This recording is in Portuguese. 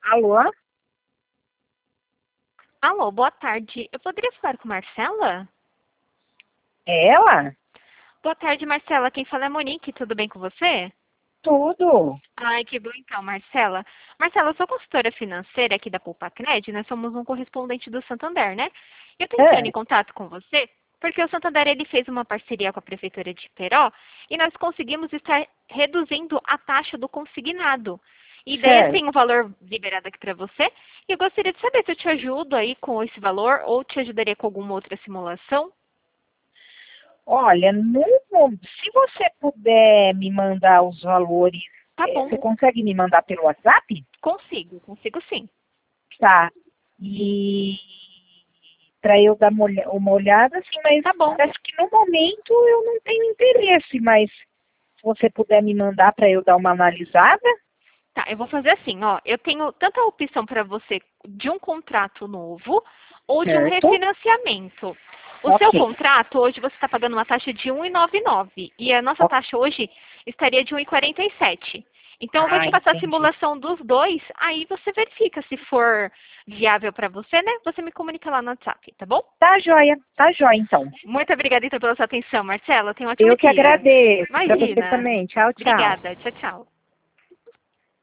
Alô? Alô, boa tarde. Eu poderia falar com Marcela? É ela? Boa tarde, Marcela. Quem fala é a Monique. Tudo bem com você? Tudo. Ai, que bom então, Marcela. Marcela, eu sou consultora financeira aqui da Poupa-Cred. Nós somos um correspondente do Santander, né? Eu tô entrando É, em contato com você porque o Santander ele fez uma parceria com a Prefeitura de Peró e nós conseguimos estar reduzindo a taxa do consignado. E daí eu certo. tenho um valor liberado aqui para você e eu gostaria de saber se eu te ajudo aí com esse valor ou te ajudaria com alguma outra simulação. Olha, se você puder me mandar os valores, Tá bom, você consegue me mandar pelo WhatsApp? consigo sim. Tá. E para eu dar uma olhada, assim, mas Tá bom. parece que no momento eu não tenho interesse, mas se você puder me mandar para eu dar uma analisada, Tá, eu vou fazer assim, ó. Eu tenho tanta opção para você de um contrato novo ou de um certo? refinanciamento. O Ok, seu contrato, hoje você está pagando uma taxa de 1,99 e a nossa ok. taxa hoje estaria de 1,47. Então, eu vou Ah, te passar a entendi. simulação dos dois, aí você verifica se for viável para você, né? Você me comunica lá no WhatsApp, tá bom? Tá joia então. Muito obrigada então pela sua atenção, Marcela. Tenha um ótimo Eu que dia. agradeço. Para você Imagina. também. Tchau, tchau. Obrigada. Tchau, tchau.